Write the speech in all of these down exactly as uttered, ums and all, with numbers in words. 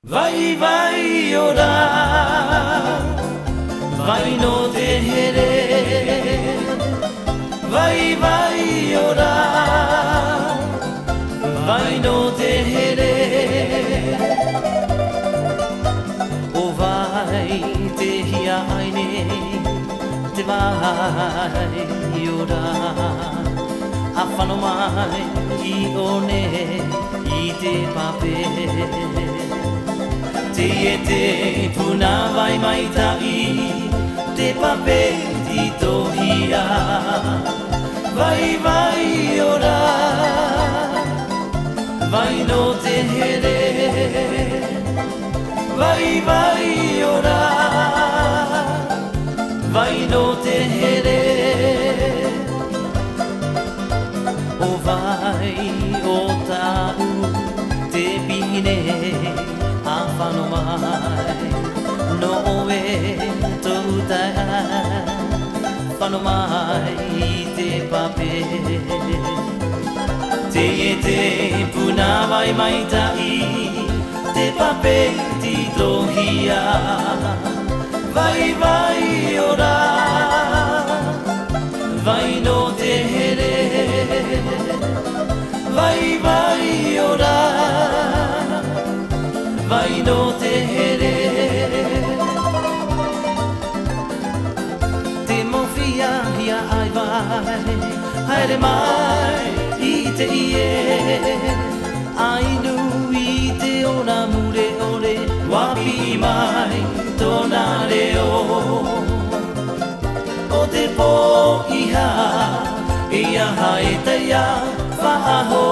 Vai vai ora, vai no te here. Vai vai ora, vai no te here. O vai te hia aine, te vai ora. A whano mai I one I te pape. Te e te puna vai mai tai, te pape ti tohia. Vai vai ora, vai no te here. Vai vai ora, vai no te here. O vai o tau te pine a whano mai no e tau tai whano mai I te pape. Te e te puna vai mai tai, te pape ti tohia. Vai vai ora, vai no te here. Vai vai ora, vai no te here. Te mowhia hia ai vai, haere mai I te ie. Ai nui te ona mure ore, wapi mai tōna reo. O te pō iha, ia hae te ia whaaho.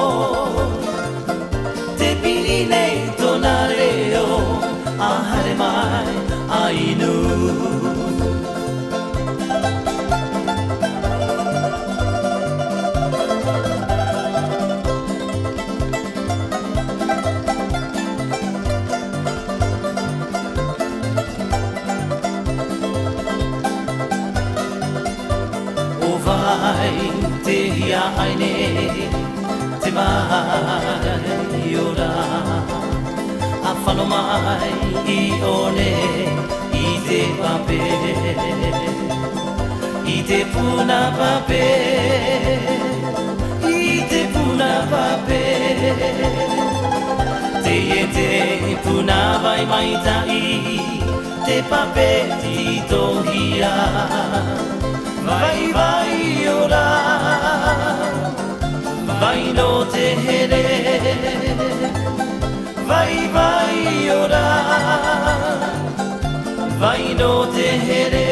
Te piri nei tōna reo, a haere mai ainu. Vai te hia aine, te mai ora. A whano mai I one I te pape, I te puna pape, I te puna pape. Te e te puna vai mai tai, te pape ti tohia. Vai vai ora, vai no te here. Vai vai ora, vai no te here.